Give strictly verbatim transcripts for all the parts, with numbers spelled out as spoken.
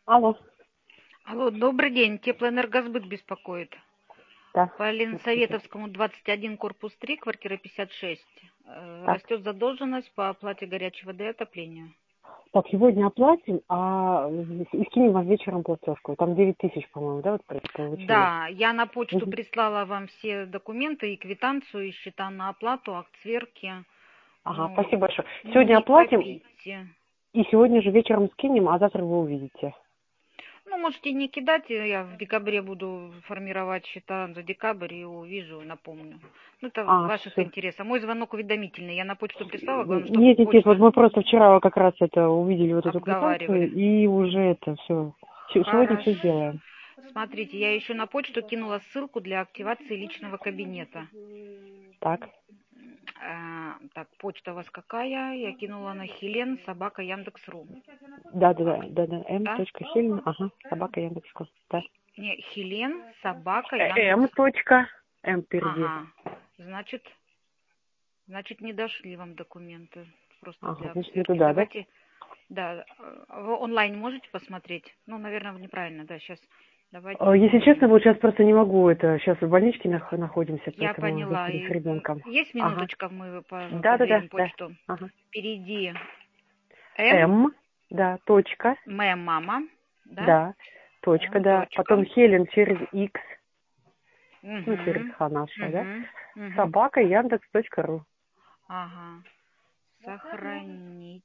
Алло. Алло, добрый день. Теплоэнергосбыт беспокоит. Да. По Ленсоветовскому двадцать один, корпус три, квартира пятьдесят шесть. Э, Так. Растет задолженность по оплате горячей воды и отопления. Так, сегодня оплатим, а и скинем вам вечером платежку. Там девять тысяч, по-моему, да, вот получили? Да, я на почту Мгм. прислала вам все документы и квитанцию, и счета на оплату, акт сверки. Ага, Ну, спасибо большое. Сегодня не оплатим, копите. и сегодня же вечером скинем, а завтра вы увидите. Ну, можете не кидать, я в декабре буду формировать счета за декабрь и увижу, напомню. Ну, это в А, ваших все. интересах. Мой звонок уведомительный. Я на почту прислала, главное, чтобы Нет, нет, нет, вот почта мы просто вчера как раз это увидели вот эту квитанцию, обговаривали. и уже это все. Сегодня все Хорошо. сделаем. Смотрите, я еще на почту кинула ссылку для активации личного кабинета. Так. А, так, почта у вас какая? Я кинула на Хелен, собака, Яндекс.ру. Да, да, да, да, да. М. Да? Хелен, ага, собака Яндекс.ком. Да. Не, Хелен, собака, Э, Яндекс. М. Точка. М впереди. Ага. Значит, значит, не дошли вам документы. Просто Ага, для значит не обсверки. туда, да? Давайте, да, э, вы онлайн можете посмотреть? Ну, наверное, вы неправильно, да, сейчас. Давайте А, Если онлайн. честно, вот сейчас просто не могу. Это сейчас в больничке нах- находимся, Я поэтому с поняла. с И, м, ребенком. есть Ага. минуточка, мы по- Да, да, да, проверим да. почту. Ага. Впереди М, М, да, точка, моя мама, да? да, точка, М, да. точка. Потом Хелен через X, ну, через Угу. Х наша, да. Угу. Угу. Собака Яндекс.ру. Ага. Сохранить.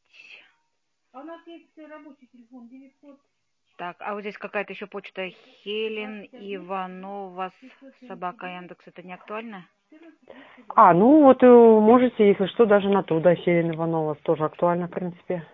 Так, а вот здесь какая-то еще почта Хелен Иванова с- собака Яндекс. Это не актуально? А, ну вот э, можете, если что, даже на ту, да, Хелен Иванова, тоже актуально, в принципе.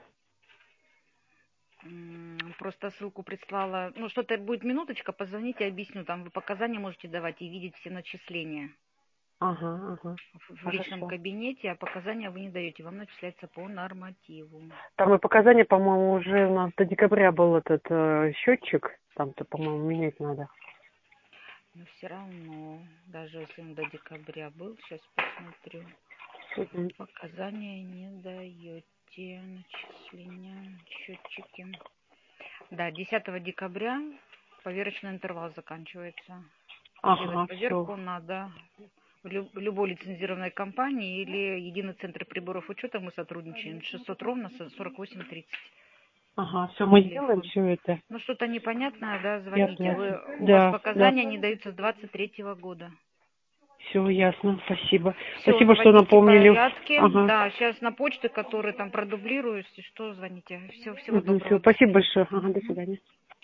М, Просто ссылку прислала. Ну, что-то будет минуточка, позвоните, объясню. Там вы показания можете давать и видеть все начисления Ага, ага, в в личном хорошо. кабинете, а показания вы не даете. Вам начисляется по нормативу. Там и показания, по-моему, уже у нас до декабря был этот э, счетчик, там-то, по-моему, менять надо. Но все равно, даже если он до декабря был, сейчас посмотрю. Мгм. Показания не даете. Начисления, счетчики. Да, десятого декабря поверочный интервал заканчивается. Сделать Ага, все. поверку надо в лю- в любой лицензированной компании или Единый центр приборов учета. Мы сотрудничаем. шестьсот ровно сорок восемь тридцать. Ага, все, мы сделаем Телефон. все это. Ну что-то непонятное, да, Ясно, звоните. ясно. Вы, у вас Да, да. показания не даются с двадцать третьего года. Все ясно, спасибо. Все, Спасибо, что наводите напомнили. порядки. Ага. Да, сейчас на почты, которые там продублирую, если что, звоните. Всего, всего Все, доброго, до спасибо свидания. большое. Ага, до свидания.